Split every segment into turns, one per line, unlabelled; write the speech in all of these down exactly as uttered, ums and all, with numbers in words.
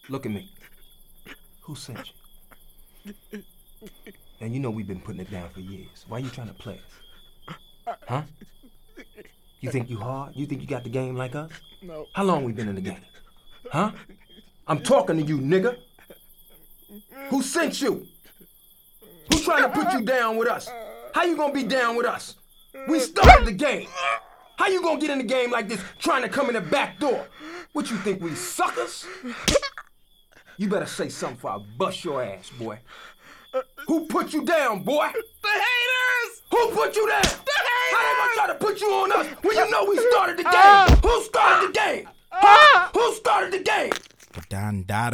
Look at me. Who sent you? And you know we've been putting it down for years. Why you trying to play us? Huh? You think you hard? You think you got the game like us?
No.
How long we been in the game? Huh? I'm talking to you, nigga. Who sent you? Who's trying to put you down with us? How you gonna be down with us? We started the game. How you gonna get in the game like this, trying to come in the back door? What you think, we suckers? You better say something before I bust your ass, boy. Who put you down, boy?
The haters!
Who put you down?
The haters!
How they gonna try to put you on us when you know we started the game? Who started the game? Huh? Who started the game?
Don Dada.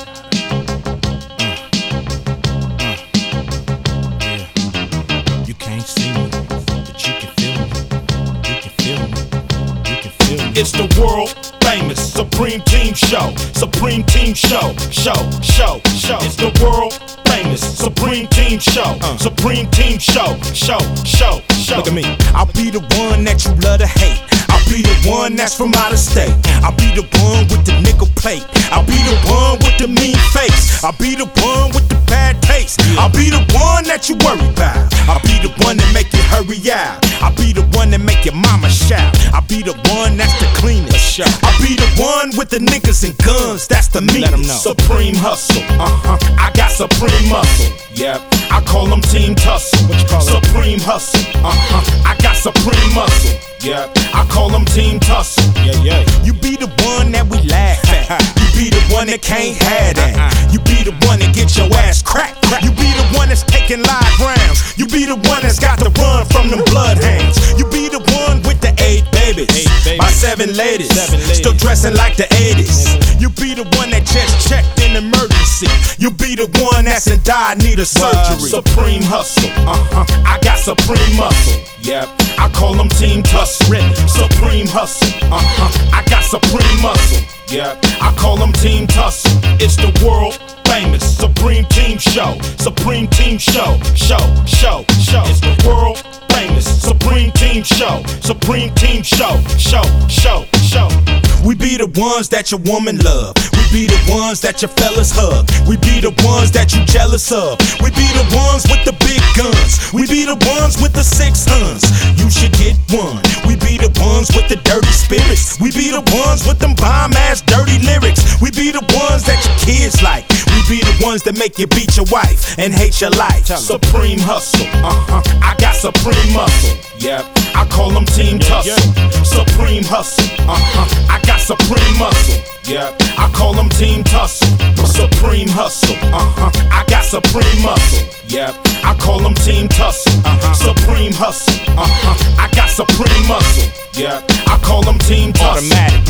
You can't see me, but you can feel me. You can feel me. You can feel me.
It's the world famous Supreme Team Show. Supreme Team Show. Show, show, show. It's the world famous Supreme Team Show. Uh. Supreme Team Show. Show, show, show.
Look at me. I'll be the one that you love to hate. I'll be the one that's from out of state. I'll be the one with the nickel plate. I'll be the one with the mean face. I'll be the one with the bad taste. I'll be the one that you worry about. I'll be the one that make you hurry out. I'll be the one that make your mama shout. I'll be the one that's the cleanest. I'll be the one with the niggas and guns. That's the meanest.
Supreme hustle. Uh-huh. I got supreme muscle. Yep. I call them Team Tussle.
What you call it?
Supreme hustle. Uh-huh. I got supreme muscle. Yeah, I call them Team Tussle.
Yeah, yeah. You be the one that we laugh at. You be the one that can't have that. You be the one that get your ass cracked. You be the one that's taking live rounds. You be the one that's got to run from them bloodhounds. You be the one with the eight babies, eight babies. My seven ladies, seven ladies, still dressing like the eighties. You be the one that just checked in emergency. You be the one that's in dire need of surgery.
Supreme hustle. Uh-huh. I got supreme muscle. Yep. I call them Team Tussle. Supreme hustle. Uh-huh. I got supreme muscle. Yeah, I call them Team Tussle. It's the world famous Supreme Team Show. Supreme Team Show. Show, show, show. It's the world famous Supreme Team Show. Supreme Team Show. Show, show, show.
We be the ones that your woman love. We be the ones that your fellas hug. We be the ones that you jealous of. We be the ones with the big guns. We be the ones with the six tons. You should get one. We be the ones with the dirty spirits. We be the ones with them bomb ass dirty lyrics. We be the ones that your kids like. We be the ones that make you beat your wife and hate your life.
Supreme hustle. Uh-huh. I got supreme muscle. Yep. I call them Team Tussle. Supreme hustle. Uh-huh. I got supreme muscle. Yeah, I call them Team Tussle. Supreme hustle. Uh-huh. I got supreme muscle. Yeah, I call them Team Tussle. Uh-huh. Supreme hustle. Uh-huh. I got supreme muscle. Yeah, I call them Team Tussle.
Automatic.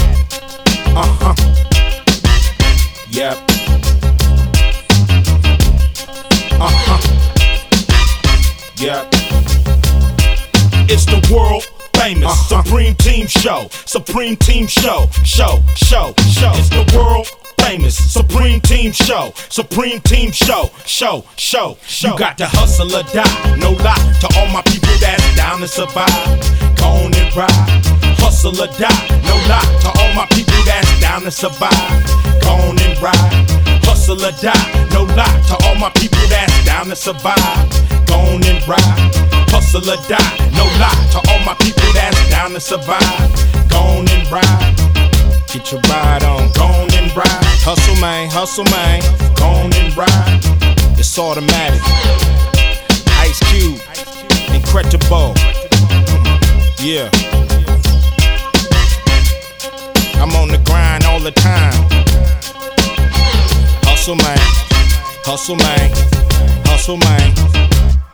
Uh-huh. Yep. Uh-huh. Yep. It's the world famous uh-huh. Supreme Team Show. Supreme Team Show. Show, show, show. It's the world famous Supreme Team Show. Supreme Team Show. Show, show, show.
You got to hustle or die. No lie to all my people that's down to survive. Go on and ride. Hustle or die. No lie to all my people that's down to survive. Go on and ride. Hustle or die. No lie to all my people that's down to survive. Go on and ride. Hustle or die. No lie to all my people that's down to survive. Go on and ride. Get your ride on. Go on and ride. Hustle man, hustle man. Go on and ride. It's automatic. Ice Cube. Incredible. Yeah. I'm on the grind all the time. Hustle man. Hustle man. Hustle man.